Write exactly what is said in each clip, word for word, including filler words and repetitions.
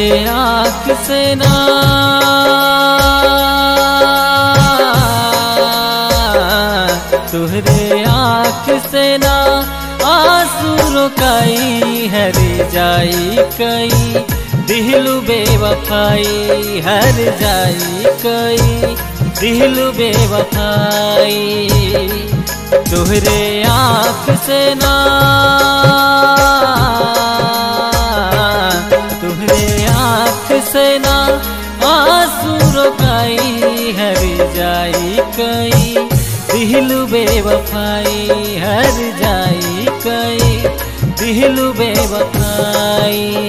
आँख से ना तुहरे आँख से ना आंसू रोकाई हर जाई कई दिलु बेवफाई हर जाई कई दिलु बेवफाई तुहरे आँख से ना तुहरे आँख से ना आंसू रोकाई हर जाई कई दिलु बेवफाई हर जाई कई दिलु बेवफाई।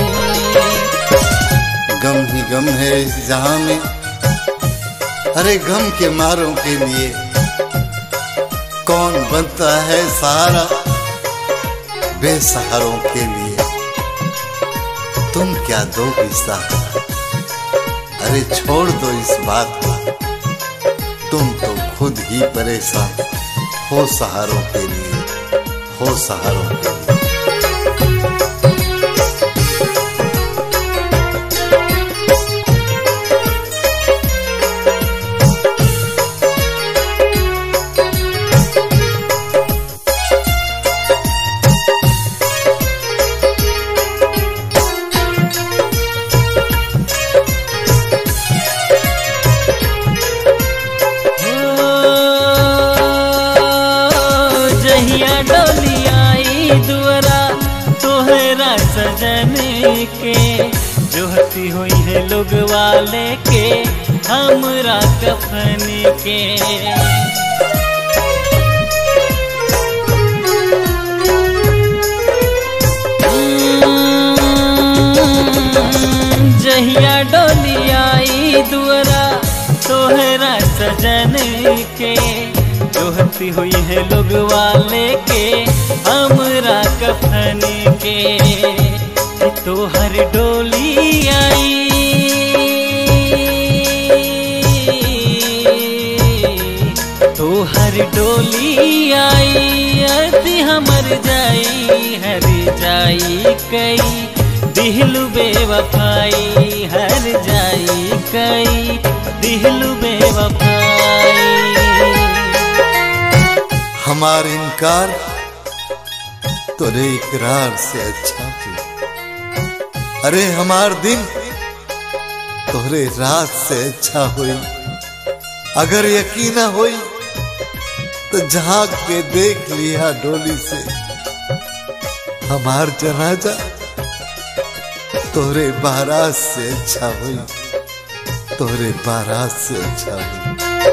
गम ही गम है इस जहां में, अरे गम के मारों के लिए कौन बनता है सहारा बेसहारों के लिए। तुम क्या दोगी सहारा, अरे छोड़ दो इस बात को, तुम तो खुद ही परेशान हो सहारों के लिए, हो सहारों के लिए। डोली आई दुआरा तोहरा सजन के जोहती हुई है लोग वाले के हमरा कफन के। जहिया डोली आई दुआरा तोहरा सजन के जोहती हुई है लोग वाले के हमरा कफन के। तो हर डोली आई तो हर डोली आई अति हमर जाई हर जाई कई दिलु बेवफाई हर जाई कई दिलु बेवफाई। हमार इनकार तोरे इकरार से अच्छा हुई, अरे हमार दिन तोरे रात से अच्छा हुई। अगर यकीन न हुई तो झांक के देख लिया डोली से हमार जनाजा तोरे बारात से अच्छा हुई, तोरे बारात से अच्छा हुई।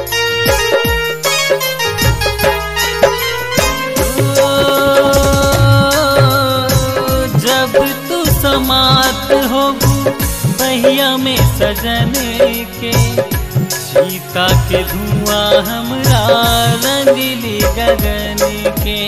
समात होगू बहिया में सजन के सीता के धुआं हमरा रंगली गगन के।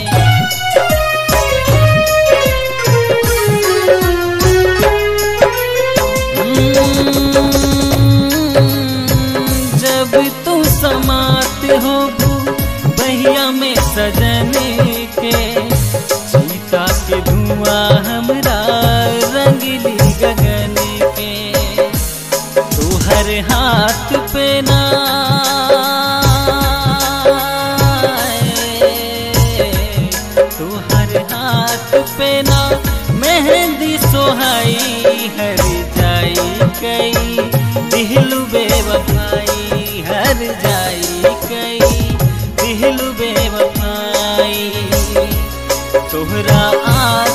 जब तू समात होगू बहिया में सजन के सीता के धुआं हमरा रंगली गगन के। तू हर हाथ पे ना तू हर हाथ पे ना मेहंदी सोहाई हर जाई कई दिलु बेवफाई हर जाई कई दिलु बेवफाई। तोहरा आ